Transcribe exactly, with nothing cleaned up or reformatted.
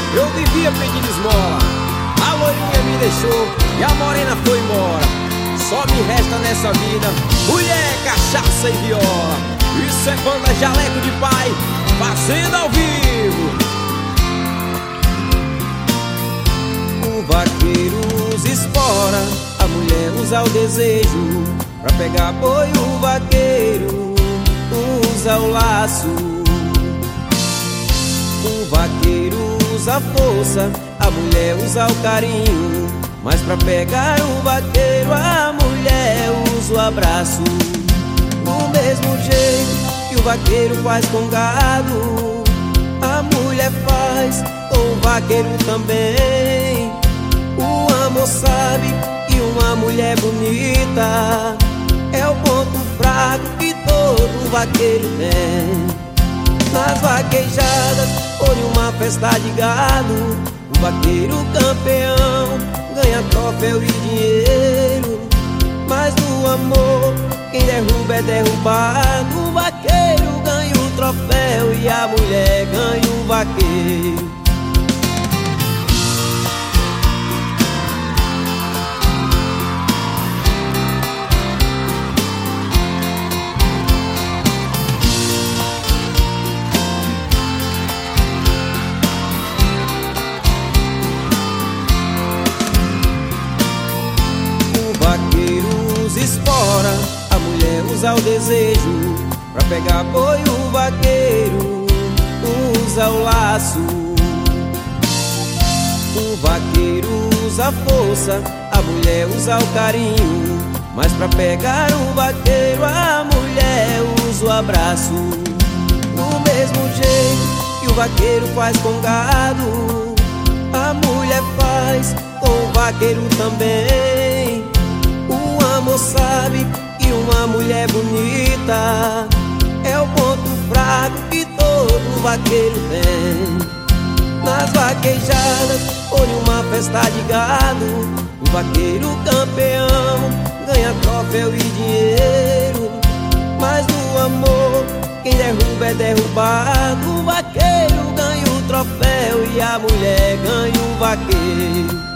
eu vivia pedindo esmola. A loirinha me deixou e a morena foi embora. Só me resta nessa vida mulher, cachaça e viola. Isso é banda Jaleco de Pai, fazendo ao vivo. O vaqueiro usa espora, a mulher usa o desejo. Pra pegar boi o vaqueiro usa o laço. O vaqueiro usa a força, a mulher usa o carinho. Mas pra pegar o vaqueiro a mulher usa o abraço. Do mesmo jeito que o vaqueiro faz com gado, a mulher faz com o vaqueiro também. O amor sabe que uma mulher bonita é o ponto fraco que todo vaqueiro tem. Nas vaquejadas ou em uma festa de gado, o vaqueiro campeão ganha troféu e dinheiro. Mas no amor quem derruba é derrubado. O vaqueiro ganha o troféu e a mulher ganha o vaqueiro. Espora, a mulher usa o desejo. Pra pegar boi o vaqueiro usa o laço. O vaqueiro usa a força, a mulher usa o carinho. Mas pra pegar o vaqueiro a mulher usa o abraço. Do mesmo jeito que o vaqueiro faz com gado, a mulher faz com o vaqueiro também. O amor sabe que uma mulher bonita é o ponto fraco que todo vaqueiro tem. Nas vaquejadas ou em uma festa de gado, o vaqueiro campeão ganha troféu e dinheiro. Mas no amor quem derruba é derrubado. O vaqueiro ganha o troféu e a mulher ganha o vaqueiro.